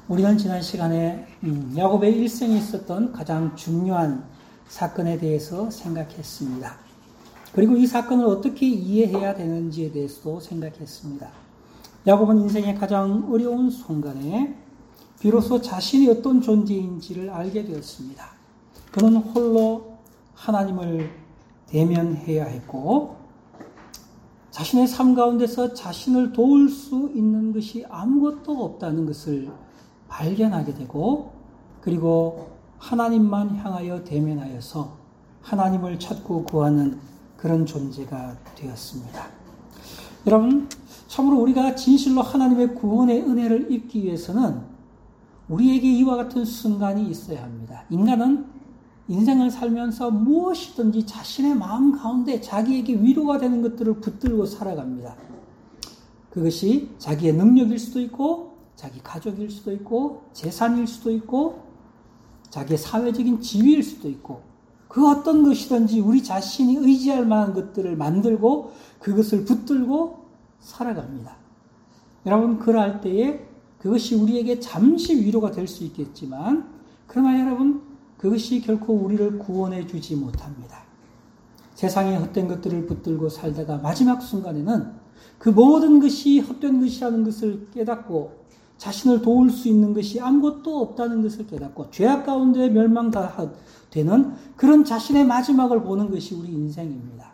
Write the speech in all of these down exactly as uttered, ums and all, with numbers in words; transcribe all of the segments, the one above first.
우리는 지난 시간에 야곱의 일생에 있었던 가장 중요한 사건에 대해서 생각했습니다. 그리고 이 사건을 어떻게 이해해야 되는지에 대해서도 생각했습니다. 야곱은 인생의 가장 어려운 순간에 비로소 자신이 어떤 존재인지를 알게 되었습니다. 그는 홀로 하나님을 대면해야 했고 자신의 삶 가운데서 자신을 도울 수 있는 것이 아무것도 없다는 것을 발견하게 되고, 그리고 하나님만 향하여 대면하여서 하나님을 찾고 구하는 그런 존재가 되었습니다. 여러분, 참으로 우리가 진실로 하나님의 구원의 은혜를 입기 위해서는 우리에게 이와 같은 순간이 있어야 합니다. 인간은 인생을 살면서 무엇이든지 자신의 마음 가운데 자기에게 위로가 되는 것들을 붙들고 살아갑니다. 그것이 자기의 능력일 수도 있고, 자기 가족일 수도 있고, 재산일 수도 있고, 자기의 사회적인 지위일 수도 있고, 그 어떤 것이든지 우리 자신이 의지할 만한 것들을 만들고 그것을 붙들고 살아갑니다. 여러분, 그럴 때에 그것이 우리에게 잠시 위로가 될 수 있겠지만, 그러나 여러분, 그것이 결코 우리를 구원해 주지 못합니다. 세상의 헛된 것들을 붙들고 살다가 마지막 순간에는 그 모든 것이 헛된 것이라는 것을 깨닫고 자신을 도울 수 있는 것이 아무것도 없다는 것을 깨닫고 죄악 가운데 멸망되는 그런 자신의 마지막을 보는 것이 우리 인생입니다.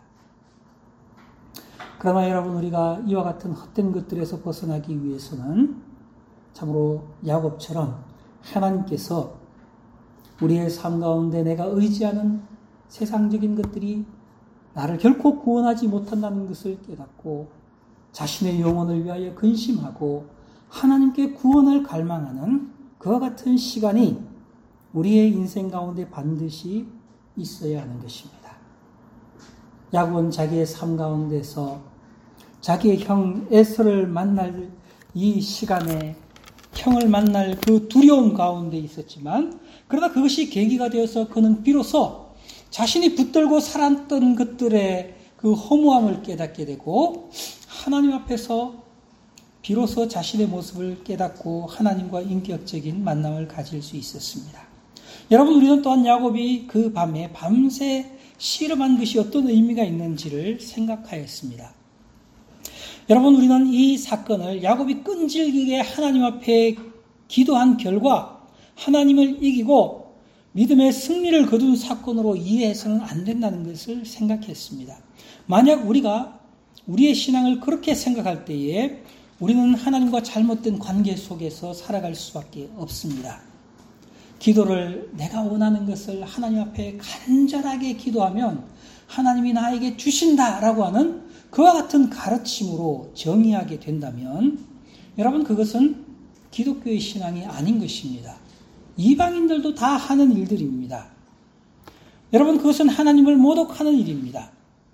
그러나 여러분, 우리가 이와 같은 헛된 것들에서 벗어나기 위해서는 참으로 야곱처럼 하나님께서 우리의 삶 가운데 내가 의지하는 세상적인 것들이 나를 결코 구원하지 못한다는 것을 깨닫고 자신의 영혼을 위하여 근심하고 하나님께 구원을 갈망하는 그와 같은 시간이 우리의 인생 가운데 반드시 있어야 하는 것입니다. 야곱은 자기의 삶 가운데서 자기의 형 에서를 만날 이 시간에 형을 만날 그 두려움 가운데 있었지만, 그러나 그것이 계기가 되어서 그는 비로소 자신이 붙들고 살았던 것들의 그 허무함을 깨닫게 되고 하나님 앞에서 비로소 자신의 모습을 깨닫고 하나님과 인격적인 만남을 가질 수 있었습니다. 여러분, 우리는 또한 야곱이 그 밤에 밤새 씨름한 것이 어떤 의미가 있는지를 생각하였습니다. 여러분, 우리는 이 사건을 야곱이 끈질기게 하나님 앞에 기도한 결과 하나님을 이기고 믿음의 승리를 거둔 사건으로 이해해서는 안 된다는 것을 생각했습니다. 만약 우리가 우리의 신앙을 그렇게 생각할 때에 우리는 하나님과 잘못된 관계 속에서 살아갈 수밖에 없습니다. 기도를 내가 원하는 것을 하나님 앞에 간절하게 기도하면 하나님이 나에게 주신다라고 하는 그와 같은 가르침으로 정의하게 된다면 여러분, 그것은 기독교의 신앙이 아닌 것입니다. 이방인들도 다 하는 일들입니다. 여러분, 그것은 하나님을 모독하는 일입니다.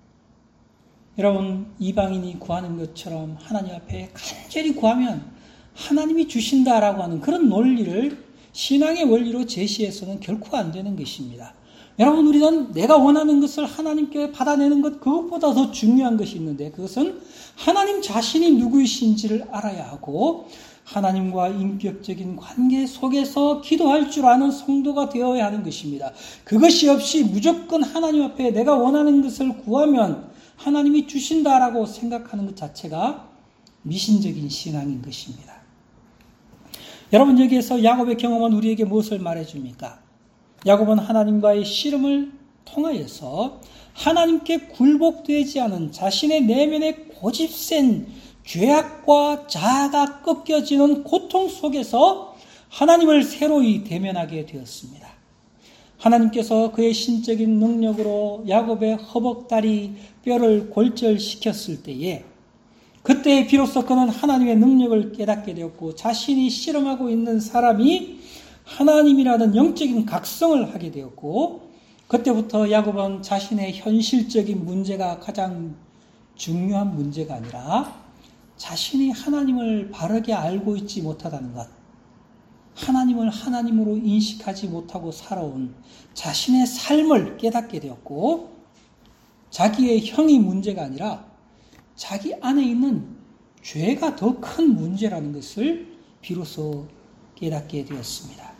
여러분, 이방인이 구하는 것처럼 하나님 앞에 간절히 구하면 하나님이 주신다라고 하는 그런 논리를 신앙의 원리로 제시해서는 결코 안 되는 것입니다. 여러분, 우리는 내가 원하는 것을 하나님께 받아내는 것, 그것보다 더 중요한 것이 있는데 그것은 하나님 자신이 누구이신지를 알아야 하고 하나님과 인격적인 관계 속에서 기도할 줄 아는 성도가 되어야 하는 것입니다. 그것이 없이 무조건 하나님 앞에 내가 원하는 것을 구하면 하나님이 주신다라고 생각하는 것 자체가 미신적인 신앙인 것입니다. 여러분, 여기에서 야곱의 경험은 우리에게 무엇을 말해줍니까? 야곱은 하나님과의 씨름을 통하여서 하나님께 굴복되지 않은 자신의 내면의 고집센 죄악과 자아가 꺾여지는 고통 속에서 하나님을 새로이 대면하게 되었습니다. 하나님께서 그의 신적인 능력으로 야곱의 허벅다리 뼈를 골절시켰을 때에 그때 비로소 그는 하나님의 능력을 깨닫게 되었고 자신이 씨름하고 있는 사람이 하나님이라는 영적인 각성을 하게 되었고 그때부터 야곱은 자신의 현실적인 문제가 가장 중요한 문제가 아니라 자신이 하나님을 바르게 알고 있지 못하다는 것, 하나님을 하나님으로 인식하지 못하고 살아온 자신의 삶을 깨닫게 되었고 자기의 형이 문제가 아니라 자기 안에 있는 죄가 더 큰 문제라는 것을 비로소 깨닫게 되었습니다.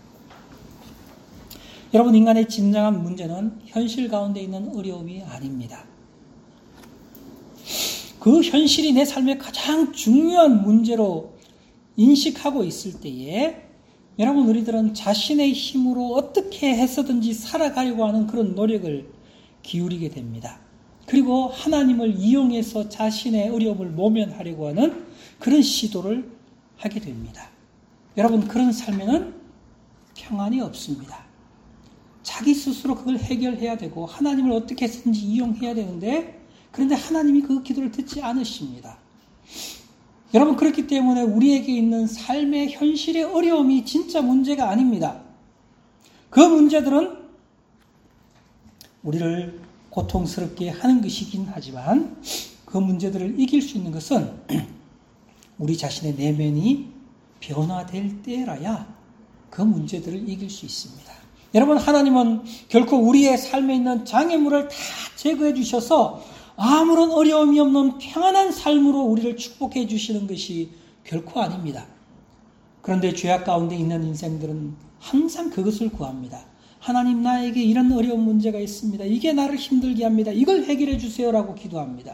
여러분, 인간의 진정한 문제는 현실 가운데 있는 어려움이 아닙니다. 그 현실이 내 삶의 가장 중요한 문제로 인식하고 있을 때에 여러분, 우리들은 자신의 힘으로 어떻게 해서든지 살아가려고 하는 그런 노력을 기울이게 됩니다. 그리고 하나님을 이용해서 자신의 어려움을 모면하려고 하는 그런 시도를 하게 됩니다. 여러분, 그런 삶에는 평안이 없습니다. 자기 스스로 그걸 해결해야 되고 하나님을 어떻게 해서든지 이용해야 되는데, 그런데 하나님이 그 기도를 듣지 않으십니다. 여러분, 그렇기 때문에 우리에게 있는 삶의 현실의 어려움이 진짜 문제가 아닙니다. 그 문제들은 우리를 고통스럽게 하는 것이긴 하지만 그 문제들을 이길 수 있는 것은 우리 자신의 내면이 변화될 때라야 그 문제들을 이길 수 있습니다. 여러분, 하나님은 결코 우리의 삶에 있는 장애물을 다 제거해 주셔서 아무런 어려움이 없는 평안한 삶으로 우리를 축복해 주시는 것이 결코 아닙니다. 그런데 죄악 가운데 있는 인생들은 항상 그것을 구합니다. 하나님, 나에게 이런 어려운 문제가 있습니다. 이게 나를 힘들게 합니다. 이걸 해결해 주세요라고 기도합니다.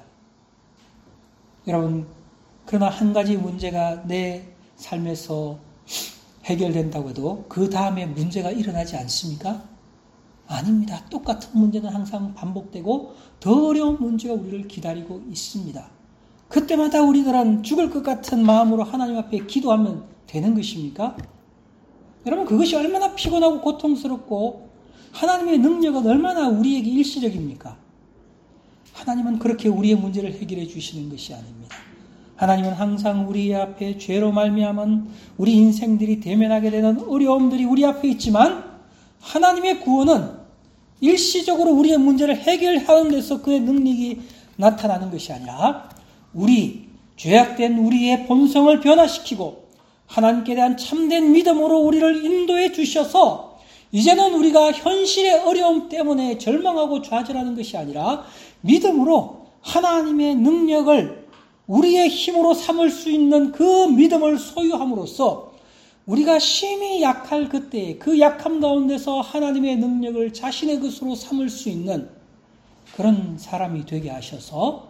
여러분, 그러나 한 가지 문제가 내 삶에서 해결된다고 해도 그 다음에 문제가 일어나지 않습니까? 아닙니다. 똑같은 문제는 항상 반복되고 더 어려운 문제가 우리를 기다리고 있습니다. 그때마다 우리들은 죽을 것 같은 마음으로 하나님 앞에 기도하면 되는 것입니까? 여러분, 그것이 얼마나 피곤하고 고통스럽고 하나님의 능력은 얼마나 우리에게 일시적입니까? 하나님은 그렇게 우리의 문제를 해결해 주시는 것이 아닙니다. 하나님은 항상 우리 앞에 죄로 말미암은 우리 인생들이 대면하게 되는 어려움들이 우리 앞에 있지만 하나님의 구원은 일시적으로 우리의 문제를 해결하는 데서 그의 능력이 나타나는 것이 아니라 우리 죄악된 우리의 본성을 변화시키고 하나님께 대한 참된 믿음으로 우리를 인도해 주셔서 이제는 우리가 현실의 어려움 때문에 절망하고 좌절하는 것이 아니라 믿음으로 하나님의 능력을 우리의 힘으로 삼을 수 있는 그 믿음을 소유함으로써 우리가 심히 약할 그때 그 약함 가운데서 하나님의 능력을 자신의 것으로 삼을 수 있는 그런 사람이 되게 하셔서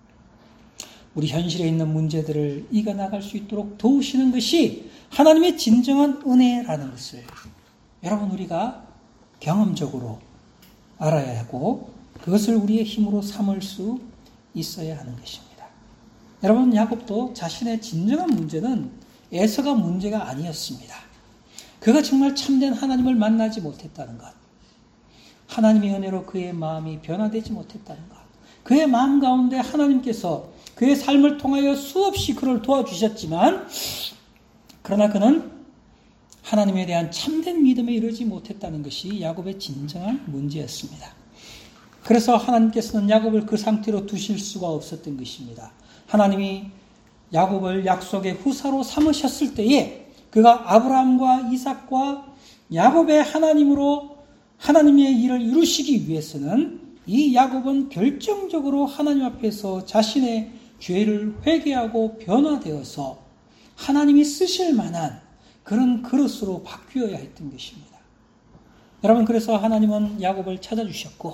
우리 현실에 있는 문제들을 이겨나갈 수 있도록 도우시는 것이 하나님의 진정한 은혜라는 것을 여러분, 우리가 경험적으로 알아야 하고 그것을 우리의 힘으로 삼을 수 있어야 하는 것입니다. 여러분, 야곱도 자신의 진정한 문제는 에서가 문제가 아니었습니다. 그가 정말 참된 하나님을 만나지 못했다는 것, 하나님의 은혜로 그의 마음이 변화되지 못했다는 것, 그의 마음 가운데 하나님께서 그의 삶을 통하여 수없이 그를 도와주셨지만 그러나 그는 하나님에 대한 참된 믿음에 이르지 못했다는 것이 야곱의 진정한 문제였습니다. 그래서 하나님께서는 야곱을 그 상태로 두실 수가 없었던 것입니다. 하나님이 야곱을 약속의 후사로 삼으셨을 때에 그가 아브라함과 이삭과 야곱의 하나님으로 하나님의 일을 이루시기 위해서는 이 야곱은 결정적으로 하나님 앞에서 자신의 죄를 회개하고 변화되어서 하나님이 쓰실 만한 그런 그릇으로 바뀌어야 했던 것입니다. 여러분, 그래서 하나님은 야곱을 찾아주셨고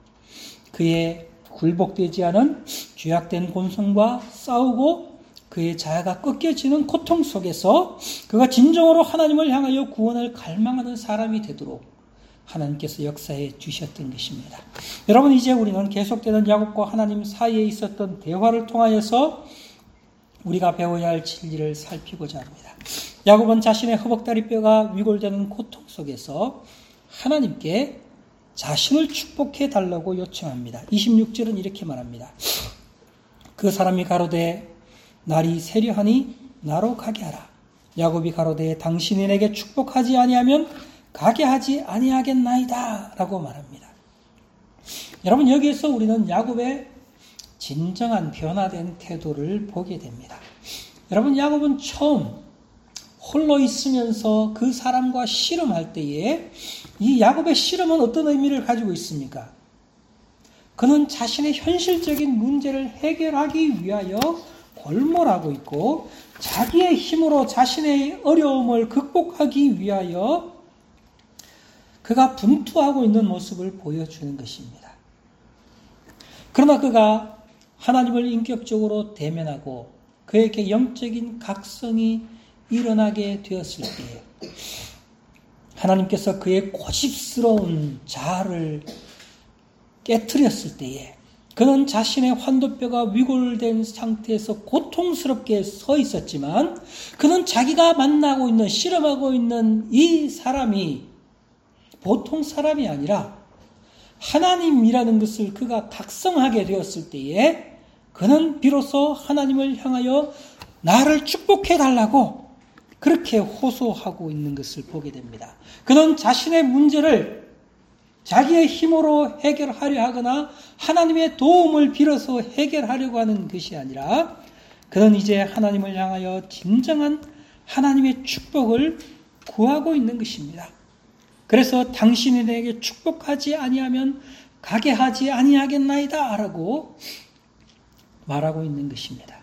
그의 굴복되지 않은 죄악된 본성과 싸우고 그의 자아가 꺾여지는 고통 속에서 그가 진정으로 하나님을 향하여 구원을 갈망하는 사람이 되도록 하나님께서 역사해 주셨던 것입니다. 여러분, 이제 우리는 계속되는 야곱과 하나님 사이에 있었던 대화를 통하여서 우리가 배워야 할 진리를 살피고자 합니다. 야곱은 자신의 허벅다리 뼈가 위골되는 고통 속에서 하나님께 자신을 축복해 달라고 요청합니다. 이십육 절은 이렇게 말합니다. 그 사람이 가로되 날이 세려하니 나로 가게 하라. 야곱이 가로되 당신이 내게 축복하지 아니하면 가게 하지 아니하겠나이다 라고 말합니다. 여러분, 여기에서 우리는 야곱의 진정한 변화된 태도를 보게 됩니다. 여러분, 야곱은 처음 홀로 있으면서 그 사람과 씨름할 때에 이 야곱의 씨름은 어떤 의미를 가지고 있습니까? 그는 자신의 현실적인 문제를 해결하기 위하여 골몰하고 있고 자기의 힘으로 자신의 어려움을 극복하기 위하여 그가 분투하고 있는 모습을 보여주는 것입니다. 그러나 그가 하나님을 인격적으로 대면하고 그에게 영적인 각성이 일어나게 되었을 때에 하나님께서 그의 고집스러운 자아를 깨트렸을 때에 그는 자신의 환도뼈가 위골된 상태에서 고통스럽게 서 있었지만 그는 자기가 만나고 있는, 실험하고 있는 이 사람이 보통 사람이 아니라 하나님이라는 것을 그가 각성하게 되었을 때에 그는 비로소 하나님을 향하여 나를 축복해 달라고 그렇게 호소하고 있는 것을 보게 됩니다. 그는 자신의 문제를 자기의 힘으로 해결하려 하거나 하나님의 도움을 빌어서 해결하려고 하는 것이 아니라 그는 이제 하나님을 향하여 진정한 하나님의 축복을 구하고 있는 것입니다. 그래서 당신이 내게 축복하지 아니하면 가게 하지 아니하겠나이다 라고 말하고 있는 것입니다.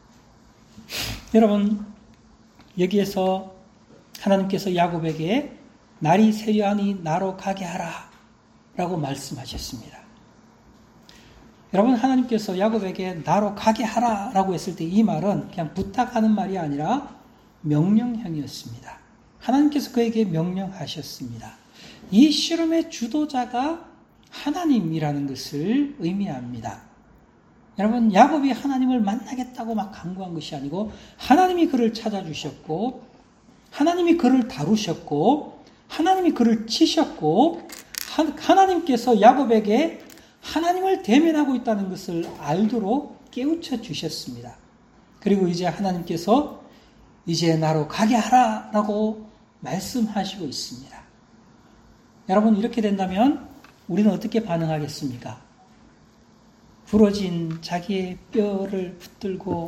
여러분, 여기에서 하나님께서 야곱에게 날이 새려하니 나로 가게 하라 라고 말씀하셨습니다. 여러분, 하나님께서 야곱에게 나로 가게 하라 라고 했을 때 이 말은 그냥 부탁하는 말이 아니라 명령형이었습니다. 하나님께서 그에게 명령하셨습니다. 이 실험의 주도자가 하나님이라는 것을 의미합니다. 여러분, 야곱이 하나님을 만나겠다고 막 강구한 것이 아니고 하나님이 그를 찾아주셨고 하나님이 그를 다루셨고 하나님이 그를 치셨고 하나님께서 야곱에게 하나님을 대면하고 있다는 것을 알도록 깨우쳐 주셨습니다. 그리고 이제 하나님께서 이제 나로 가게 하라라고 말씀하시고 있습니다. 여러분, 이렇게 된다면 우리는 어떻게 반응하겠습니까? 부러진 자기의 뼈를 붙들고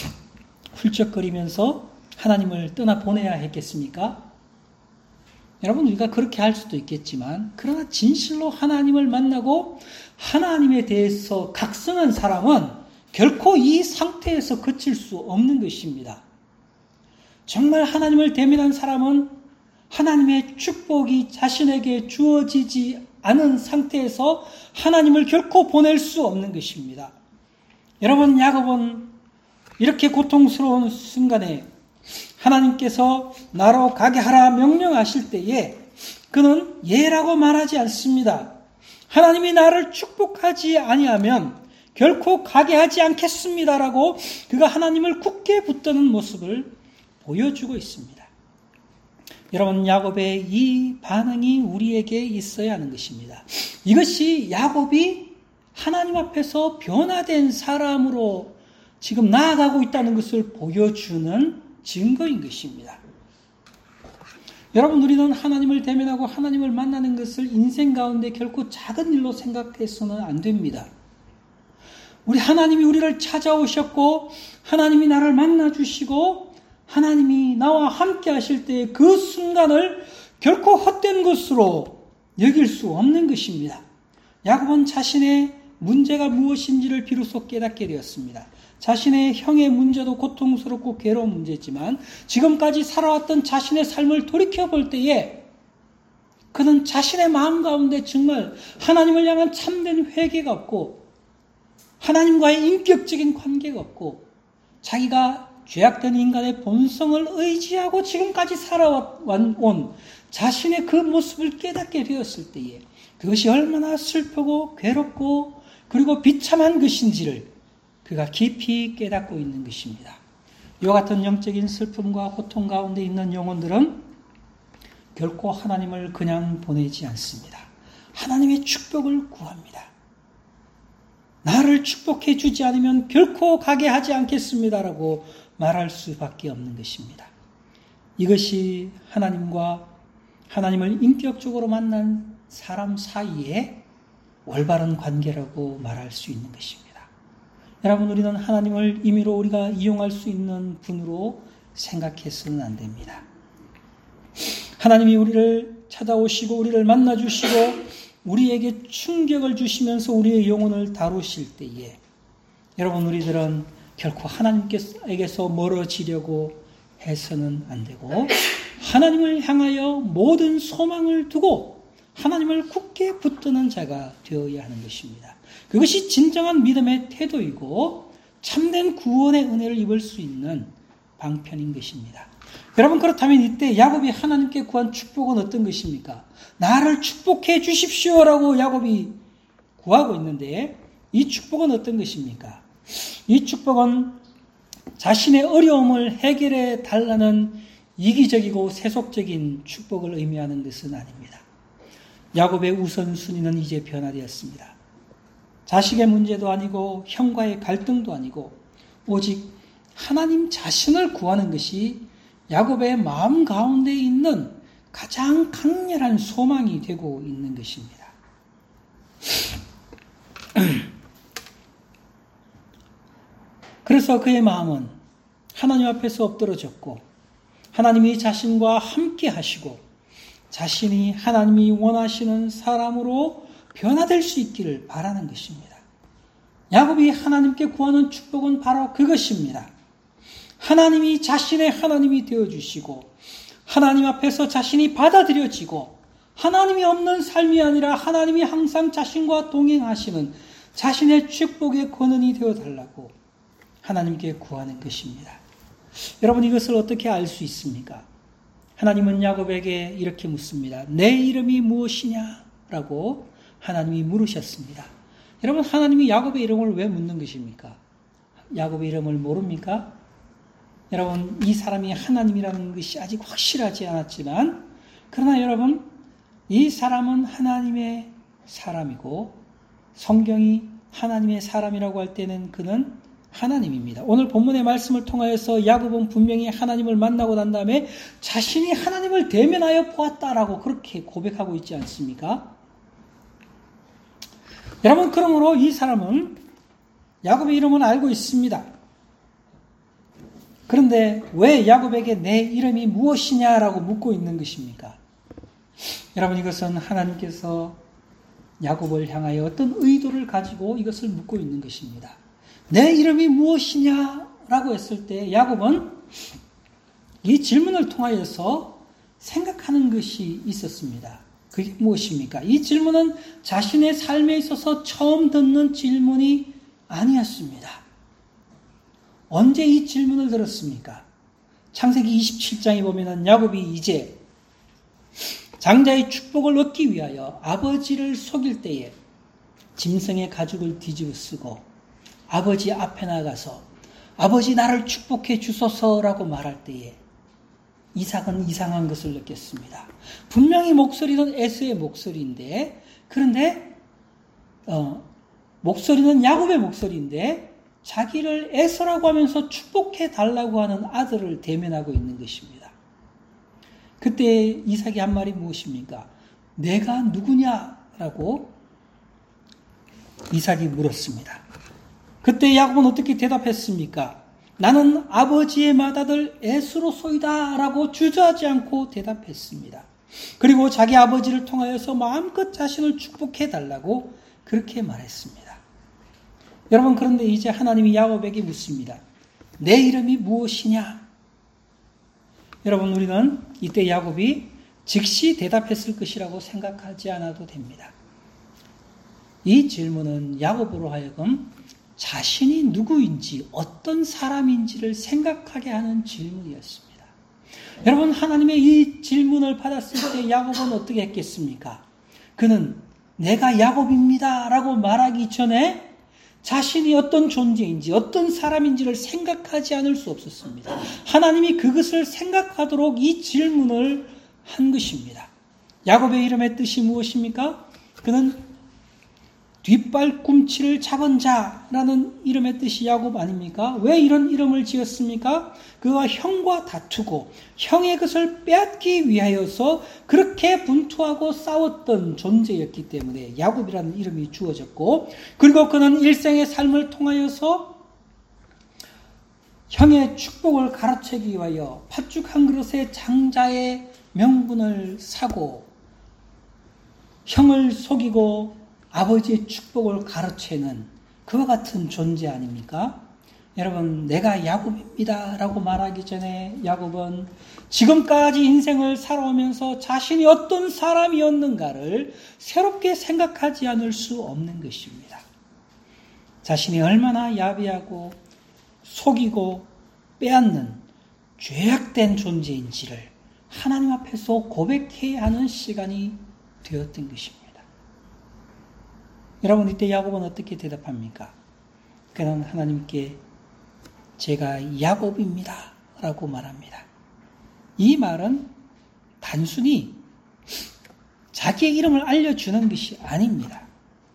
훌쩍거리면서 하나님을 떠나보내야 했겠습니까? 여러분, 우리가 그렇게 할 수도 있겠지만 그러나 진실로 하나님을 만나고 하나님에 대해서 각성한 사람은 결코 이 상태에서 그칠 수 없는 것입니다. 정말 하나님을 대면한 사람은 하나님의 축복이 자신에게 주어지지 않은 상태에서 하나님을 결코 보낼 수 없는 것입니다. 여러분, 야곱은 이렇게 고통스러운 순간에 하나님께서 나로 가게 하라 명령하실 때에 그는 예라고 말하지 않습니다. 하나님이 나를 축복하지 아니하면 결코 가게 하지 않겠습니다라고 그가 하나님을 굳게 붙드는 모습을 보여주고 있습니다. 여러분, 야곱의 이 반응이 우리에게 있어야 하는 것입니다. 이것이 야곱이 하나님 앞에서 변화된 사람으로 지금 나아가고 있다는 것을 보여주는 증거인 것입니다. 여러분, 우리는 하나님을 대면하고 하나님을 만나는 것을 인생 가운데 결코 작은 일로 생각해서는 안 됩니다. 우리 하나님이 우리를 찾아오셨고 하나님이 나를 만나주시고 하나님이 나와 함께 하실 때 그 순간을 결코 헛된 것으로 여길 수 없는 것입니다. 야곱은 자신의 문제가 무엇인지를 비로소 깨닫게 되었습니다. 자신의 형의 문제도 고통스럽고 괴로운 문제지만 지금까지 살아왔던 자신의 삶을 돌이켜볼 때에 그는 자신의 마음 가운데 정말 하나님을 향한 참된 회개가 없고 하나님과의 인격적인 관계가 없고 자기가 죄악된 인간의 본성을 의지하고 지금까지 살아온 자신의 그 모습을 깨닫게 되었을 때에 그것이 얼마나 슬프고 괴롭고 그리고 비참한 것인지를 그가 깊이 깨닫고 있는 것입니다. 이와 같은 영적인 슬픔과 고통 가운데 있는 영혼들은 결코 하나님을 그냥 보내지 않습니다. 하나님의 축복을 구합니다. 나를 축복해 주지 않으면 결코 가게 하지 않겠습니다라고 말할 수밖에 없는 것입니다. 이것이 하나님과 하나님을 인격적으로 만난 사람 사이에 올바른 관계라고 말할 수 있는 것입니다. 여러분, 우리는 하나님을 임의로 우리가 이용할 수 있는 분으로 생각해서는 안 됩니다. 하나님이 우리를 찾아오시고 우리를 만나주시고 우리에게 충격을 주시면서 우리의 영혼을 다루실 때에 여러분, 우리들은 결코 하나님께서 멀어지려고 해서는 안 되고 하나님을 향하여 모든 소망을 두고 하나님을 굳게 붙드는 자가 되어야 하는 것입니다. 그것이 진정한 믿음의 태도이고 참된 구원의 은혜를 입을 수 있는 방편인 것입니다. 여러분, 그렇다면 이때 야곱이 하나님께 구한 축복은 어떤 것입니까? 나를 축복해 주십시오라고 야곱이 구하고 있는데 이 축복은 어떤 것입니까? 이 축복은 자신의 어려움을 해결해 달라는 이기적이고 세속적인 축복을 의미하는 것은 아닙니다. 야곱의 우선순위는 이제 변화되었습니다. 자식의 문제도 아니고 형과의 갈등도 아니고 오직 하나님 자신을 구하는 것이 야곱의 마음 가운데 있는 가장 강렬한 소망이 되고 있는 것입니다. 그래서 그의 마음은 하나님 앞에서 엎드러졌고 하나님이 자신과 함께 하시고 자신이 하나님이 원하시는 사람으로 변화될 수 있기를 바라는 것입니다. 야곱이 하나님께 구하는 축복은 바로 그것입니다. 하나님이 자신의 하나님이 되어주시고 하나님 앞에서 자신이 받아들여지고 하나님이 없는 삶이 아니라 하나님이 항상 자신과 동행하시는 자신의 축복의 권한이 되어달라고 하나님께 구하는 것입니다. 여러분, 이것을 어떻게 알 수 있습니까? 하나님은 야곱에게 이렇게 묻습니다. 내 이름이 무엇이냐? 라고 하나님이 물으셨습니다. 여러분, 하나님이 야곱의 이름을 왜 묻는 것입니까? 야곱의 이름을 모릅니까? 여러분, 이 사람이 하나님이라는 것이 아직 확실하지 않았지만 그러나 여러분, 이 사람은 하나님의 사람이고 성경이 하나님의 사람이라고 할 때는 그는 하나님입니다. 오늘 본문의 말씀을 통하여서 야곱은 분명히 하나님을 만나고 난 다음에 자신이 하나님을 대면하여 보았다라고 그렇게 고백하고 있지 않습니까? 여러분, 그러므로 이 사람은 야곱의 이름은 알고 있습니다. 그런데 왜 야곱에게 내 이름이 무엇이냐라고 묻고 있는 것입니까? 여러분, 이것은 하나님께서 야곱을 향하여 어떤 의도를 가지고 이것을 묻고 있는 것입니다. 내 이름이 무엇이냐라고 했을 때 야곱은 이 질문을 통하여서 생각하는 것이 있었습니다. 그게 무엇입니까? 이 질문은 자신의 삶에 있어서 처음 듣는 질문이 아니었습니다. 언제 이 질문을 들었습니까? 창세기 이십칠 장에 보면 야곱이 이제 장자의 축복을 얻기 위하여 아버지를 속일 때에 짐승의 가죽을 뒤집어 쓰고 아버지 앞에 나가서 아버지 나를 축복해 주소서라고 말할 때에 이삭은 이상한 것을 느꼈습니다. 분명히 목소리는 에서의 목소리인데 그런데 어, 목소리는 야곱의 목소리인데 자기를 에서라고 하면서 축복해 달라고 하는 아들을 대면하고 있는 것입니다. 그때 이삭이 한 말이 무엇입니까? 내가 누구냐라고 이삭이 물었습니다. 그때 야곱은 어떻게 대답했습니까? 나는 아버지의 맏아들 에스로소이다 라고 주저하지 않고 대답했습니다. 그리고 자기 아버지를 통하여서 마음껏 자신을 축복해 달라고 그렇게 말했습니다. 여러분, 그런데 이제 하나님이 야곱에게 묻습니다. 내 이름이 무엇이냐? 여러분, 우리는 이때 야곱이 즉시 대답했을 것이라고 생각하지 않아도 됩니다. 이 질문은 야곱으로 하여금 자신이 누구인지 어떤 사람인지를 생각하게 하는 질문이었습니다. 여러분, 하나님의 이 질문을 받았을 때 야곱은 어떻게 했겠습니까? 그는 내가 야곱입니다 라고 말하기 전에 자신이 어떤 존재인지 어떤 사람인지를 생각하지 않을 수 없었습니다. 하나님이 그것을 생각하도록 이 질문을 한 것입니다. 야곱의 이름의 뜻이 무엇입니까? 그는 뒷발꿈치를 잡은 자라는 이름의 뜻이 야곱 아닙니까? 왜 이런 이름을 지었습니까? 그가 형과 다투고 형의 것을 빼앗기 위하여서 그렇게 분투하고 싸웠던 존재였기 때문에 야곱이라는 이름이 주어졌고, 그리고 그는 일생의 삶을 통하여서 형의 축복을 가로채기 위하여 팥죽 한 그릇의 장자의 명분을 사고 형을 속이고 아버지의 축복을 가로채는 그와 같은 존재 아닙니까? 여러분, 내가 야곱입니다 라고 말하기 전에 야곱은 지금까지 인생을 살아오면서 자신이 어떤 사람이었는가를 새롭게 생각하지 않을 수 없는 것입니다. 자신이 얼마나 야비하고 속이고 빼앗는 죄악된 존재인지를 하나님 앞에서 고백해야 하는 시간이 되었던 것입니다. 여러분, 이때 야곱은 어떻게 대답합니까? 그는 하나님께 제가 야곱입니다 라고 말합니다. 이 말은 단순히 자기의 이름을 알려주는 것이 아닙니다.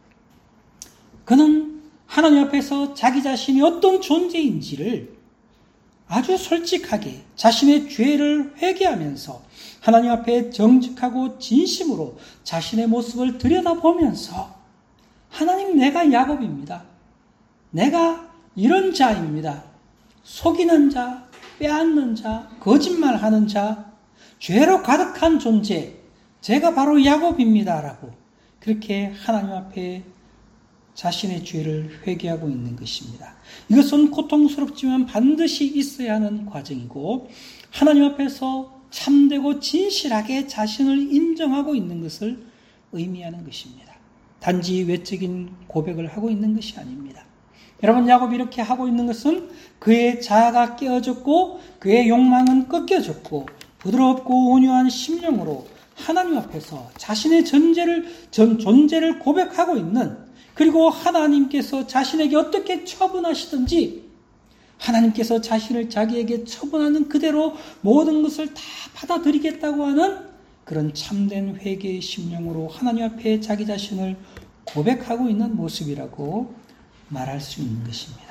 그는 하나님 앞에서 자기 자신이 어떤 존재인지를 아주 솔직하게 자신의 죄를 회개하면서 하나님 앞에 정직하고 진심으로 자신의 모습을 들여다보면서 하나님, 내가 야곱입니다. 내가 이런 자입니다. 속이는 자, 빼앗는 자, 거짓말하는 자, 죄로 가득한 존재, 제가 바로 야곱입니다 라고 그렇게 하나님 앞에 자신의 죄를 회개하고 있는 것입니다. 이것은 고통스럽지만 반드시 있어야 하는 과정이고 하나님 앞에서 참되고 진실하게 자신을 인정하고 있는 것을 의미하는 것입니다. 단지 외적인 고백을 하고 있는 것이 아닙니다. 여러분, 야곱이 이렇게 하고 있는 것은 그의 자아가 깨어졌고 그의 욕망은 꺾여졌고 부드럽고 온유한 심령으로 하나님 앞에서 자신의 존재를, 전 존재를 고백하고 있는, 그리고 하나님께서 자신에게 어떻게 처분하시든지 하나님께서 자신을 자기에게 처분하는 그대로 모든 것을 다 받아들이겠다고 하는 그런 참된 회개의 심령으로 하나님 앞에 자기 자신을 고백하고 있는 모습이라고 말할 수 있는 것입니다.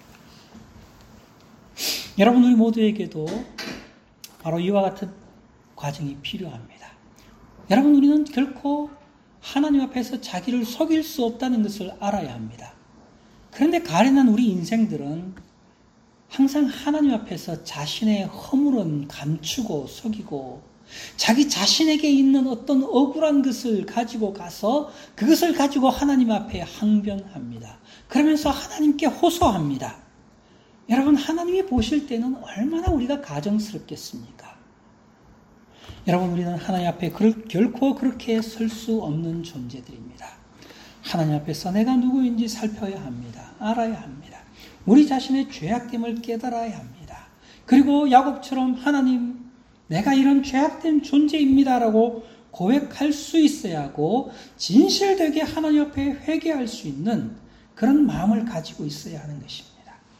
여러분, 우리 모두에게도 바로 이와 같은 과정이 필요합니다. 여러분, 우리는 결코 하나님 앞에서 자기를 속일 수 없다는 것을 알아야 합니다. 그런데 가련한 우리 인생들은 항상 하나님 앞에서 자신의 허물은 감추고 속이고 자기 자신에게 있는 어떤 억울한 것을 가지고 가서 그것을 가지고 하나님 앞에 항변합니다. 그러면서 하나님께 호소합니다. 여러분, 하나님이 보실 때는 얼마나 우리가 가정스럽겠습니까? 여러분, 우리는 하나님 앞에 결코 그렇게 설 수 없는 존재들입니다. 하나님 앞에서 내가 누구인지 살펴야 합니다. 알아야 합니다. 우리 자신의 죄악됨을 깨달아야 합니다. 그리고 야곱처럼 하나님, 내가 이런 죄악된 존재입니다라고 고백할 수 있어야 하고 진실되게 하나님 앞에 회개할 수 있는 그런 마음을 가지고 있어야 하는 것입니다.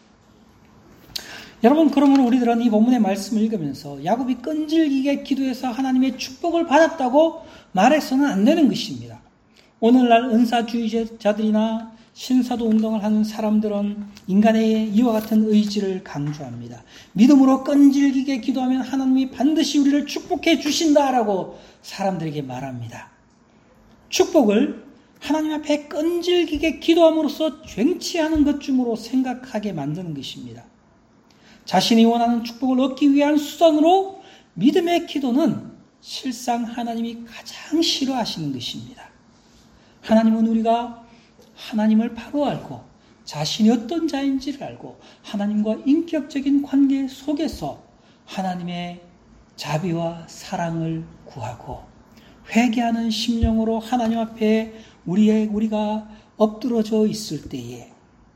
여러분, 그러면 우리들은 이 본문의 말씀을 읽으면서 야곱이 끈질기게 기도해서 하나님의 축복을 받았다고 말해서는 안 되는 것입니다. 오늘날 은사주의자들이나 신사도 운동을 하는 사람들은 인간의 이와 같은 의지를 강조합니다. 믿음으로 끈질기게 기도하면 하나님이 반드시 우리를 축복해 주신다라고 사람들에게 말합니다. 축복을 하나님 앞에 끈질기게 기도함으로써 쟁취하는 것 중으로 생각하게 만드는 것입니다. 자신이 원하는 축복을 얻기 위한 수단으로 믿음의 기도는 실상 하나님이 가장 싫어하시는 것입니다. 하나님은 우리가 하나님을 바로 알고 자신이 어떤 자인지를 알고 하나님과 인격적인 관계 속에서 하나님의 자비와 사랑을 구하고 회개하는 심령으로 하나님 앞에 우리의, 우리가 엎드러져 있을 때에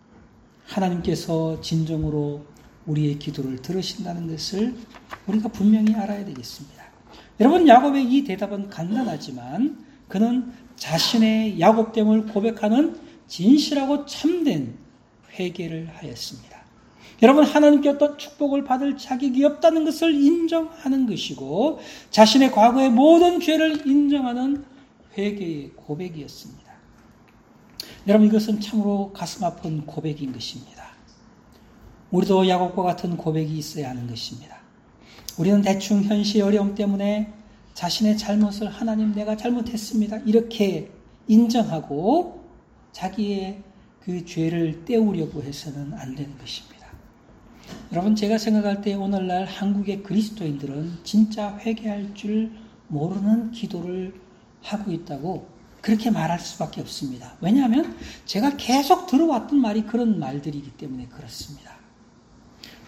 하나님께서 진정으로 우리의 기도를 들으신다는 것을 우리가 분명히 알아야 되겠습니다. 여러분, 야곱의 이 대답은 간단하지만 그는 자신의 야곱됨을 고백하는 진실하고 참된 회개를 하였습니다. 여러분, 하나님께 어떤 축복을 받을 자격이 없다는 것을 인정하는 것이고 자신의 과거의 모든 죄를 인정하는 회개의 고백이었습니다. 여러분, 이것은 참으로 가슴 아픈 고백인 것입니다. 우리도 야곱과 같은 고백이 있어야 하는 것입니다. 우리는 대충 현실의 어려움 때문에 자신의 잘못을 하나님, 내가 잘못했습니다, 이렇게 인정하고 자기의 그 죄를 떼우려고 해서는 안 되는 것입니다. 여러분, 제가 생각할 때 오늘날 한국의 그리스도인들은 진짜 회개할 줄 모르는 기도를 하고 있다고 그렇게 말할 수밖에 없습니다. 왜냐하면 제가 계속 들어왔던 말이 그런 말들이기 때문에 그렇습니다.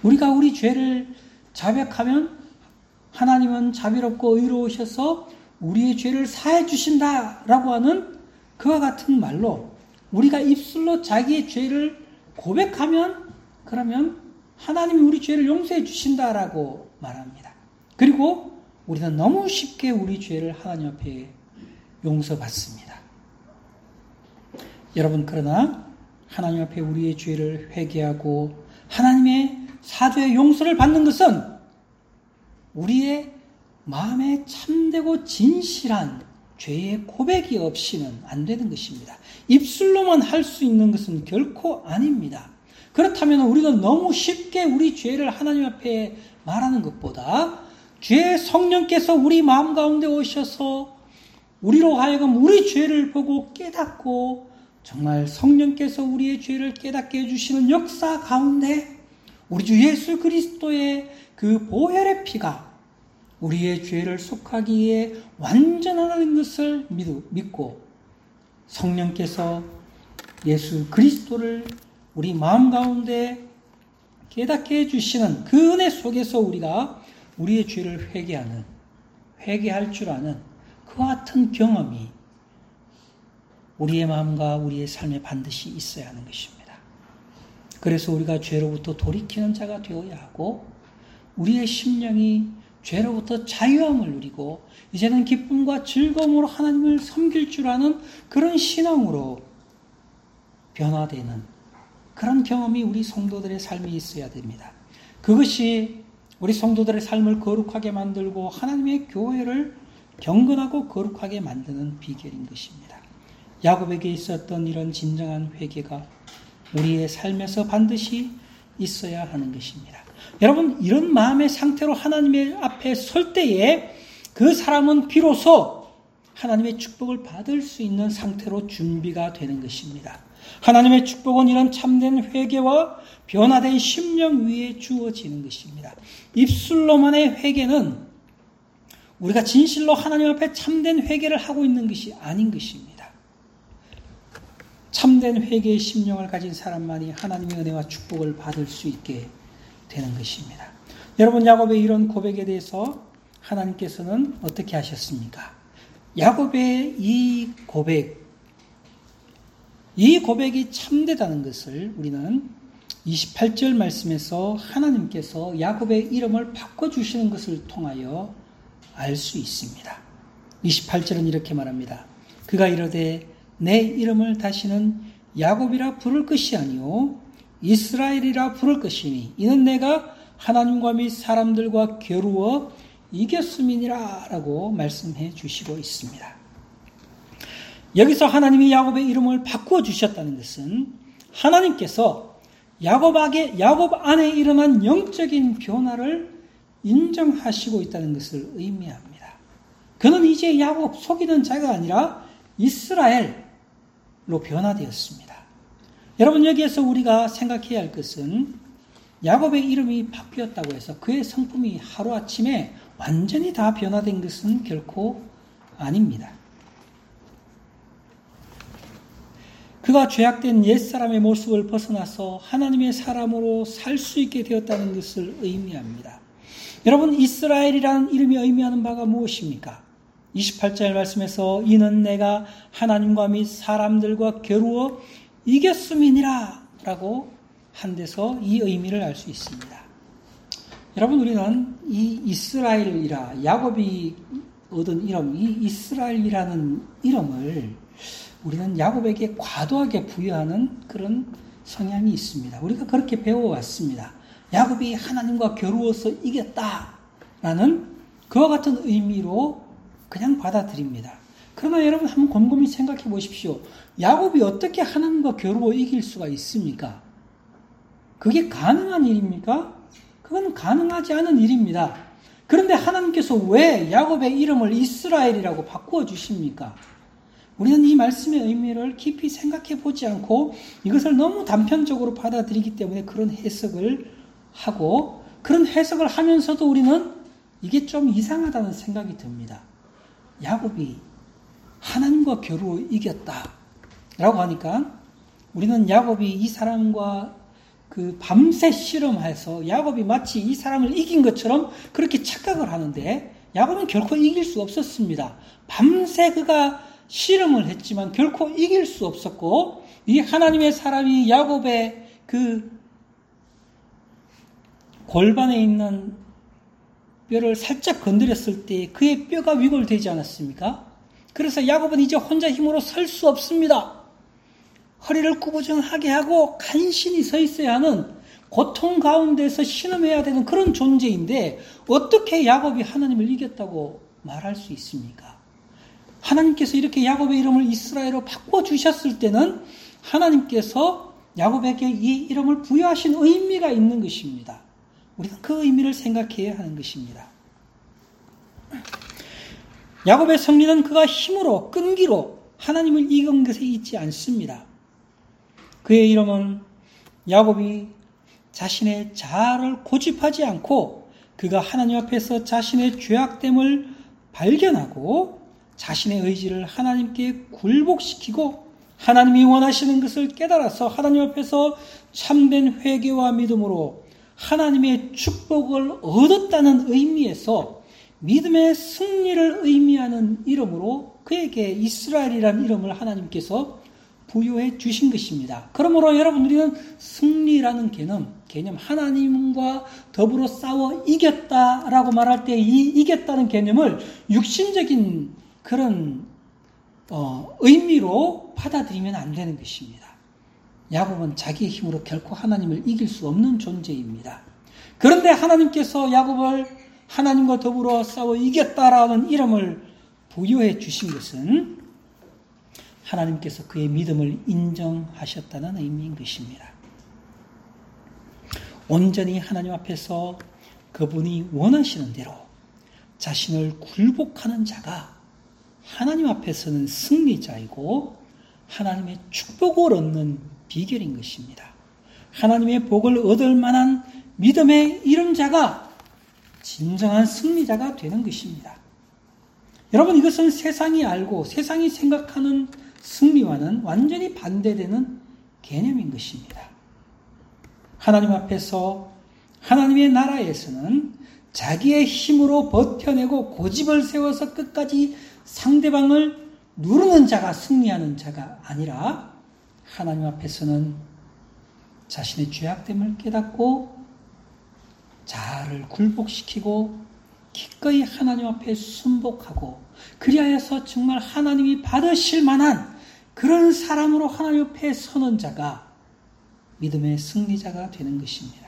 우리가 우리 죄를 자백하면 하나님은 자비롭고 의로우셔서 우리의 죄를 사해 주신다라고 하는 그와 같은 말로 우리가 입술로 자기의 죄를 고백하면 그러면 하나님이 우리 죄를 용서해 주신다라고 말합니다. 그리고 우리는 너무 쉽게 우리 죄를 하나님 앞에 용서받습니다. 여러분, 그러나 하나님 앞에 우리의 죄를 회개하고 하나님의 사죄의 용서를 받는 것은 우리의 마음에 참되고 진실한 죄의 고백이 없이는 안 되는 것입니다. 입술로만 할 수 있는 것은 결코 아닙니다. 그렇다면 우리는 너무 쉽게 우리 죄를 하나님 앞에 말하는 것보다 죄의 성령께서 우리 마음 가운데 오셔서 우리로 하여금 우리 죄를 보고 깨닫고 정말 성령께서 우리의 죄를 깨닫게 해주시는 역사 가운데 우리 주 예수 그리스도의 그 보혈의 피가 우리의 죄를 속하기에 완전하다는 것을 믿고 성령께서 예수 그리스도를 우리 마음 가운데 깨닫게 해주시는 그 은혜 속에서 우리가 우리의 죄를 회개하는, 회개할 줄 아는 그와 같은 경험이 우리의 마음과 우리의 삶에 반드시 있어야 하는 것입니다. 그래서 우리가 죄로부터 돌이키는 자가 되어야 하고 우리의 심령이 죄로부터 자유함을 누리고 이제는 기쁨과 즐거움으로 하나님을 섬길 줄 아는 그런 신앙으로 변화되는 그런 경험이 우리 성도들의 삶에 있어야 됩니다. 그것이 우리 성도들의 삶을 거룩하게 만들고 하나님의 교회를 경건하고 거룩하게 만드는 비결인 것입니다. 야곱에게 있었던 이런 진정한 회개가 우리의 삶에서 반드시 있어야 하는 것입니다. 여러분, 이런 마음의 상태로 하나님의 앞에 설 때에 그 사람은 비로소 하나님의 축복을 받을 수 있는 상태로 준비가 되는 것입니다. 하나님의 축복은 이런 참된 회개와 변화된 심령 위에 주어지는 것입니다. 입술로만의 회개는 우리가 진실로 하나님 앞에 참된 회개를 하고 있는 것이 아닌 것입니다. 참된 회개의 심령을 가진 사람만이 하나님의 은혜와 축복을 받을 수 있게 되는 것입니다. 여러분, 야곱의 이런 고백에 대해서 하나님께서는 어떻게 하셨습니까? 야곱의 이 고백, 이 고백이 참되다는 것을 우리는 이십팔 절 말씀에서 하나님께서 야곱의 이름을 바꿔주시는 것을 통하여 알 수 있습니다. 이십팔 절은 이렇게 말합니다. 그가 이르되 내 이름을 다시는 야곱이라 부를 것이 아니요 이스라엘이라 부를 것이니 이는 내가 하나님과 및 사람들과 겨루어 이겼음이니라 라고 말씀해 주시고 있습니다. 여기서 하나님이 야곱의 이름을 바꾸어 주셨다는 것은 하나님께서 야곱에게, 야곱 안에 일어난 영적인 변화를 인정하시고 있다는 것을 의미합니다. 그는 이제 야곱 속이던 자가 아니라 이스라엘로 변화되었습니다. 여러분, 여기에서 우리가 생각해야 할 것은 야곱의 이름이 바뀌었다고 해서 그의 성품이 하루아침에 완전히 다 변화된 것은 결코 아닙니다. 그가 죄악된 옛사람의 모습을 벗어나서 하나님의 사람으로 살 수 있게 되었다는 것을 의미합니다. 여러분, 이스라엘이라는 이름이 의미하는 바가 무엇입니까? 이십팔 절 말씀에서 이는 내가 하나님과 및 사람들과 겨루어 이겼음이니라 라고 한 데서 이 의미를 알 수 있습니다. 여러분, 우리는 이 이스라엘이라, 야곱이 얻은 이름, 이 이스라엘이라는 이름을 우리는 야곱에게 과도하게 부여하는 그런 성향이 있습니다. 우리가 그렇게 배워왔습니다. 야곱이 하나님과 겨루어서 이겼다라는 그와 같은 의미로 그냥 받아들입니다. 그러나 여러분, 한번 곰곰이 생각해 보십시오. 야곱이 어떻게 하나님과 겨루어 이길 수가 있습니까? 그게 가능한 일입니까? 그건 가능하지 않은 일입니다. 그런데 하나님께서 왜 야곱의 이름을 이스라엘이라고 바꾸어 주십니까? 우리는 이 말씀의 의미를 깊이 생각해 보지 않고 이것을 너무 단편적으로 받아들이기 때문에 그런 해석을 하고, 그런 해석을 하면서도 우리는 이게 좀 이상하다는 생각이 듭니다. 야곱이 하나님과 겨루어 이겼다라고 하니까 우리는 야곱이 이 사람과 그 밤새 실험해서 야곱이 마치 이 사람을 이긴 것처럼 그렇게 착각을 하는데 야곱은 결코 이길 수 없었습니다. 밤새 그가 실험을 했지만 결코 이길 수 없었고 이 하나님의 사람이 야곱의 그 골반에 있는 뼈를 살짝 건드렸을 때 그의 뼈가 위골되지 않았습니까? 그래서 야곱은 이제 혼자 힘으로 설 수 없습니다. 허리를 구부정하게 하고 간신히 서 있어야 하는 고통 가운데서 신음해야 되는 그런 존재인데 어떻게 야곱이 하나님을 이겼다고 말할 수 있습니까? 하나님께서 이렇게 야곱의 이름을 이스라엘로 바꿔주셨을 때는 하나님께서 야곱에게 이 이름을 부여하신 의미가 있는 것입니다. 우리는 그 의미를 생각해야 하는 것입니다. 야곱의 승리는 그가 힘으로 끈기로 하나님을 이긴 것에 있지 않습니다. 그의 이름은 야곱이 자신의 자아를 고집하지 않고 그가 하나님 앞에서 자신의 죄악됨을 발견하고 자신의 의지를 하나님께 굴복시키고 하나님이 원하시는 것을 깨달아서 하나님 앞에서 참된 회개와 믿음으로 하나님의 축복을 얻었다는 의미에서 믿음의 승리를 의미하는 이름으로 그에게 이스라엘이라는 이름을 하나님께서 부여해 주신 것입니다. 그러므로 여러분 우리는 승리라는 개념, 개념 하나님과 더불어 싸워 이겼다라고 말할 때 이 이겼다는 개념을 육신적인 그런 어, 의미로 받아들이면 안 되는 것입니다. 야곱은 자기의 힘으로 결코 하나님을 이길 수 없는 존재입니다. 그런데 하나님께서 야곱을 하나님과 더불어 싸워 이겼다라는 이름을 부여해 주신 것은 하나님께서 그의 믿음을 인정하셨다는 의미인 것입니다. 온전히 하나님 앞에서 그분이 원하시는 대로 자신을 굴복하는 자가 하나님 앞에서는 승리자이고 하나님의 축복을 얻는 비결인 것입니다. 하나님의 복을 얻을 만한 믿음의 이른 자가 진정한 승리자가 되는 것입니다. 여러분 이것은 세상이 알고 세상이 생각하는 승리와는 완전히 반대되는 개념인 것입니다. 하나님 앞에서 하나님의 나라에서는 자기의 힘으로 버텨내고 고집을 세워서 끝까지 상대방을 누르는 자가 승리하는 자가 아니라 하나님 앞에서는 자신의 죄악됨을 깨닫고 자아를 굴복시키고 기꺼이 하나님 앞에 순복하고 그리하여서 정말 하나님이 받으실 만한 그런 사람으로 하나님 앞에 서는 자가 믿음의 승리자가 되는 것입니다.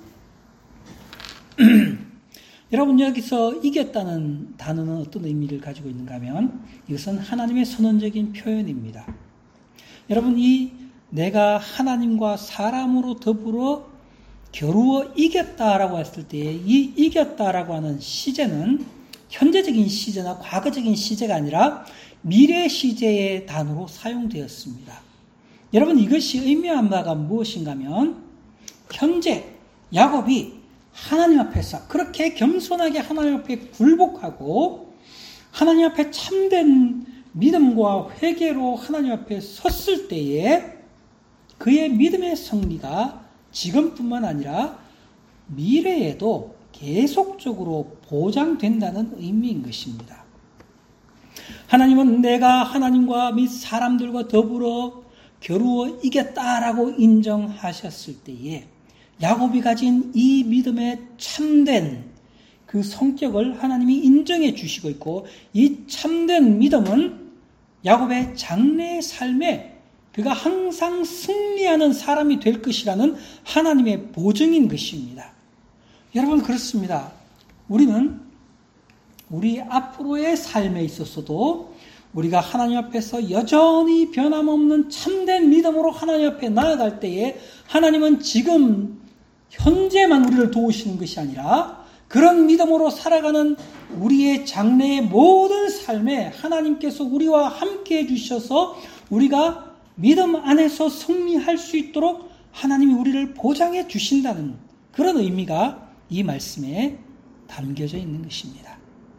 여러분 여기서 이겼다는 단어는 어떤 의미를 가지고 있는가 하면 이것은 하나님의 선언적인 표현입니다. 여러분 이 내가 하나님과 사람으로 더불어 겨루어 이겼다라고 했을 때 이 이겼다라고 하는 시제는 현재적인 시제나 과거적인 시제가 아니라 미래 시제의 단어로 사용되었습니다. 여러분 이것이 의미한 바가 무엇인가 하면 현재 야곱이 하나님 앞에서 그렇게 겸손하게 하나님 앞에 굴복하고 하나님 앞에 참된 믿음과 회개로 하나님 앞에 섰을 때에 그의 믿음의 승리가 지금뿐만 아니라 미래에도 계속적으로 보장된다는 의미인 것입니다. 하나님은 내가 하나님과 및 사람들과 더불어 겨루어 이겼다라고 인정하셨을 때에 야곱이 가진 이 믿음의 참된 그 성격을 하나님이 인정해 주시고 있고 이 참된 믿음은 야곱의 장래의 삶에 그가 항상 승리하는 사람이 될 것이라는 하나님의 보증인 것입니다. 여러분 그렇습니다. 우리는 우리 앞으로의 삶에 있어서도 우리가 하나님 앞에서 여전히 변함없는 참된 믿음으로 하나님 앞에 나아갈 때에 하나님은 지금 현재만 우리를 도우시는 것이 아니라 그런 믿음으로 살아가는 우리의 장래의 모든 삶에 하나님께서 우리와 함께 해주셔서 우리가 믿음 안에서 승리할 수 있도록 하나님이 우리를 보장해 주신다는 그런 의미가 이 말씀에 담겨져 있는 것입니다.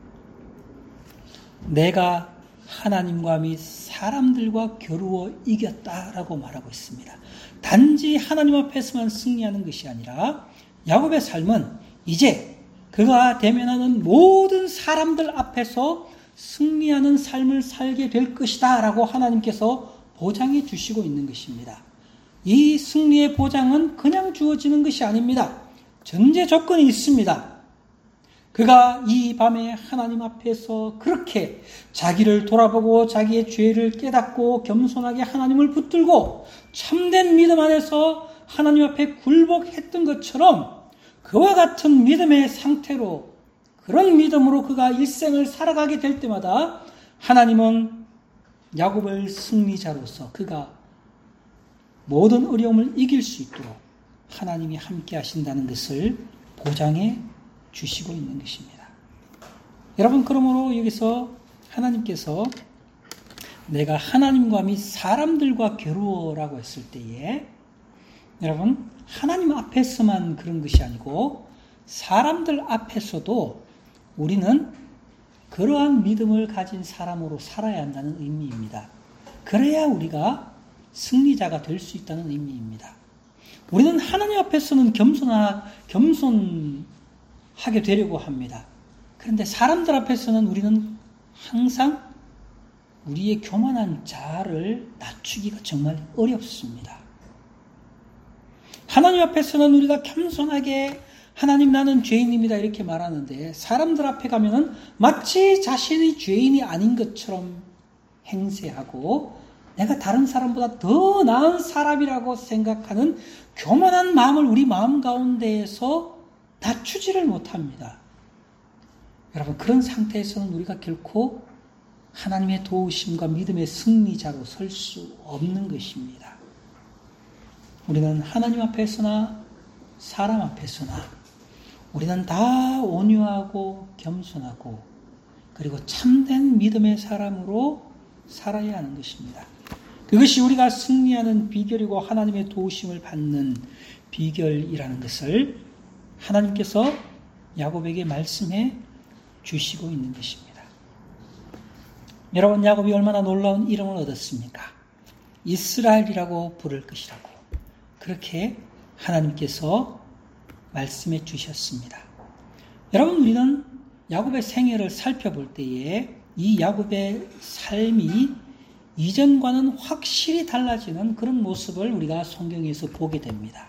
내가 하나님과 및 사람들과 겨루어 이겼다라고 말하고 있습니다. 단지 하나님 앞에서만 승리하는 것이 아니라 야곱의 삶은 이제 그가 대면하는 모든 사람들 앞에서 승리하는 삶을 살게 될 것이다 라고 하나님께서 보장해 주시고 있는 것입니다. 이 승리의 보장은 그냥 주어지는 것이 아닙니다. 전제 조건이 있습니다. 그가 이 밤에 하나님 앞에서 그렇게 자기를 돌아보고 자기의 죄를 깨닫고 겸손하게 하나님을 붙들고 참된 믿음 안에서 하나님 앞에 굴복했던 것처럼 그와 같은 믿음의 상태로, 그런 믿음으로 그가 일생을 살아가게 될 때마다 하나님은 야곱을 승리자로서 그가 모든 어려움을 이길 수 있도록 하나님이 함께 하신다는 것을 보장해 주시고 있는 것입니다. 여러분, 그러므로 여기서 하나님께서 내가 하나님과 및 사람들과 괴로워라고 했을 때에, 여러분, 하나님 앞에서만 그런 것이 아니고 사람들 앞에서도 우리는 그러한 믿음을 가진 사람으로 살아야 한다는 의미입니다. 그래야 우리가 승리자가 될 수 있다는 의미입니다. 우리는 하나님 앞에서는 겸손하, 겸손하게 되려고 합니다. 그런데 사람들 앞에서는 우리는 항상 우리의 교만한 자아를 낮추기가 정말 어렵습니다. 하나님 앞에서는 우리가 겸손하게 하나님 나는 죄인입니다 이렇게 말하는데, 사람들 앞에 가면은 마치 자신이 죄인이 아닌 것처럼 행세하고 내가 다른 사람보다 더 나은 사람이라고 생각하는 교만한 마음을 우리 마음 가운데에서 낮추지를 못합니다. 여러분, 그런 상태에서는 우리가 결코 하나님의 도우심과 믿음의 승리자로 설 수 없는 것입니다. 우리는 하나님 앞에서나 사람 앞에서나 우리는 다 온유하고 겸손하고 그리고 참된 믿음의 사람으로 살아야 하는 것입니다. 그것이 우리가 승리하는 비결이고 하나님의 도우심을 받는 비결이라는 것을 하나님께서 야곱에게 말씀해 주시고 있는 것입니다. 여러분, 야곱이 얼마나 놀라운 이름을 얻었습니까? 이스라엘이라고 부를 것이라고 그렇게 하나님께서 말씀해 주셨습니다. 여러분, 우리는 야곱의 생애를 살펴볼 때에 이 야곱의 삶이 이전과는 확실히 달라지는 그런 모습을 우리가 성경에서 보게 됩니다.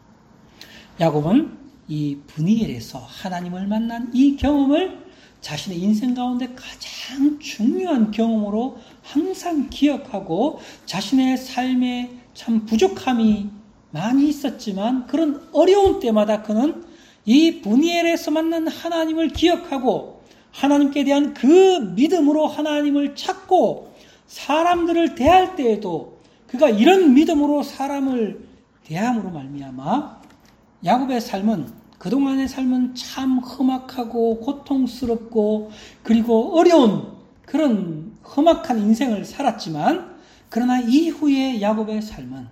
야곱은 이 브니엘에서 하나님을 만난 이 경험을 자신의 인생 가운데 가장 중요한 경험으로 항상 기억하고 자신의 삶에 참 부족함이 많이 있었지만 그런 어려운 때마다 그는 이 브니엘에서 만난 하나님을 기억하고 하나님께 대한 그 믿음으로 하나님을 찾고 사람들을 대할 때에도 그가 이런 믿음으로 사람을 대함으로 말미암아 야곱의 삶은, 그동안의 삶은 참 험악하고 고통스럽고 그리고 어려운 그런 험악한 인생을 살았지만, 그러나 이후의 야곱의 삶은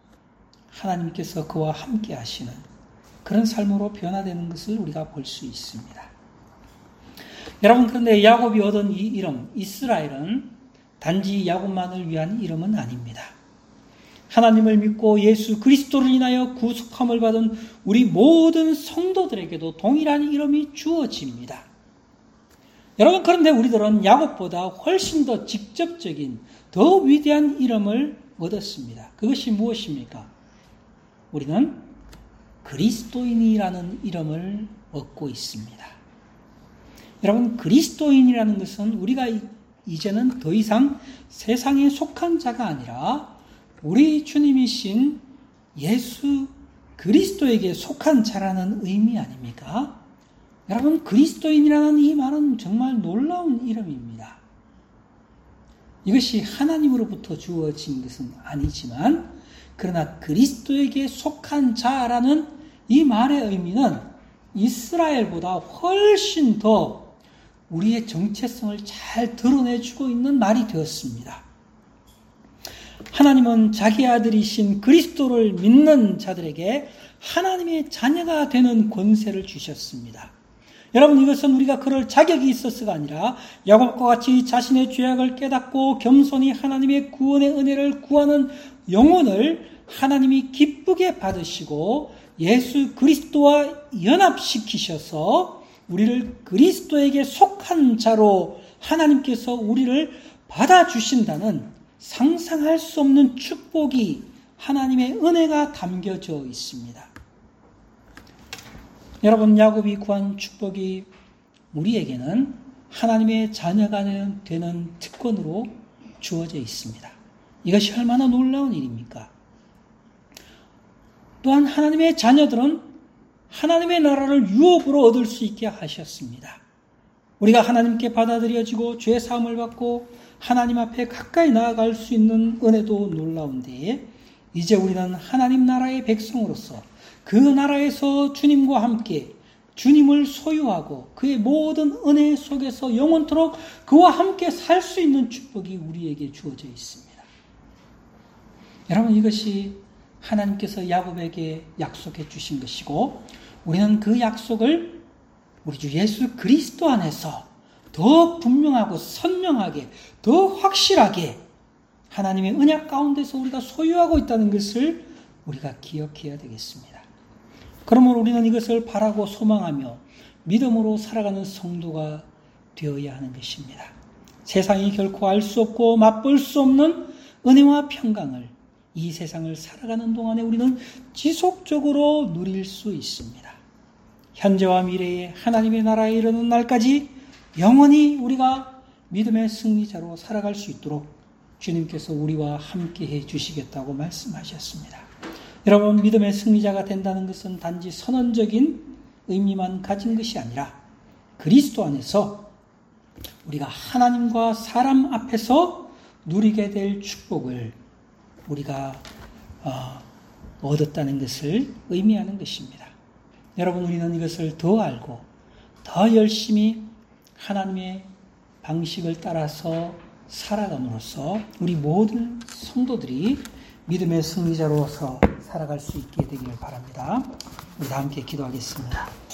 하나님께서 그와 함께 하시는 그런 삶으로 변화되는 것을 우리가 볼 수 있습니다. 여러분, 그런데 야곱이 얻은 이 이름 이스라엘은 단지 야곱만을 위한 이름은 아닙니다. 하나님을 믿고 예수 그리스도를 인하여 구속함을 받은 우리 모든 성도들에게도 동일한 이름이 주어집니다. 여러분, 그런데 우리들은 야곱보다 훨씬 더 직접적인, 더 위대한 이름을 얻었습니다. 그것이 무엇입니까? 우리는 그리스도인이라는 이름을 얻고 있습니다. 여러분, 그리스도인이라는 것은 우리가 이제는 더 이상 세상에 속한 자가 아니라 우리 주님이신 예수 그리스도에게 속한 자라는 의미 아닙니까? 여러분, 그리스도인이라는 이 말은 정말 놀라운 이름입니다. 이것이 하나님으로부터 주어진 것은 아니지만, 그러나 그리스도에게 속한 자라는 이 말의 의미는 이스라엘보다 훨씬 더 우리의 정체성을 잘 드러내주고 있는 말이 되었습니다. 하나님은 자기 아들이신 그리스도를 믿는 자들에게 하나님의 자녀가 되는 권세를 주셨습니다. 여러분, 이것은 우리가 그럴 자격이 있어서가 아니라 야곱과 같이 자신의 죄악을 깨닫고 겸손히 하나님의 구원의 은혜를 구하는 영혼을 하나님이 기쁘게 받으시고 예수 그리스도와 연합시키셔서 우리를 그리스도에게 속한 자로 하나님께서 우리를 받아주신다는 상상할 수 없는 축복이 하나님의 은혜가 담겨져 있습니다. 여러분, 야곱이 구한 축복이 우리에게는 하나님의 자녀가 되는 특권으로 주어져 있습니다. 이것이 얼마나 놀라운 일입니까? 또한 하나님의 자녀들은 하나님의 나라를 유업으로 얻을 수 있게 하셨습니다. 우리가 하나님께 받아들여지고 죄 사함을 받고 하나님 앞에 가까이 나아갈 수 있는 은혜도 놀라운데, 이제 우리는 하나님 나라의 백성으로서 그 나라에서 주님과 함께 주님을 소유하고 그의 모든 은혜 속에서 영원토록 그와 함께 살 수 있는 축복이 우리에게 주어져 있습니다. 여러분, 이것이 하나님께서 야곱에게 약속해 주신 것이고, 우리는 그 약속을 우리 주 예수 그리스도 안에서 더 분명하고 선명하게, 더 확실하게 하나님의 언약 가운데서 우리가 소유하고 있다는 것을 우리가 기억해야 되겠습니다. 그러므로 우리는 이것을 바라고 소망하며 믿음으로 살아가는 성도가 되어야 하는 것입니다. 세상이 결코 알 수 없고 맛볼 수 없는 은혜와 평강을 이 세상을 살아가는 동안에 우리는 지속적으로 누릴 수 있습니다. 현재와 미래에 하나님의 나라에 이르는 날까지 영원히 우리가 믿음의 승리자로 살아갈 수 있도록 주님께서 우리와 함께 해 주시겠다고 말씀하셨습니다. 여러분, 믿음의 승리자가 된다는 것은 단지 선언적인 의미만 가진 것이 아니라 그리스도 안에서 우리가 하나님과 사람 앞에서 누리게 될 축복을 우리가 어, 얻었다는 것을 의미하는 것입니다. 여러분, 우리는 이것을 더 알고 더 열심히 하나님의 방식을 따라서 살아감으로써 우리 모든 성도들이 믿음의 승리자로서 살아갈 수 있게 되기를 바랍니다. 우리 다 함께 기도하겠습니다.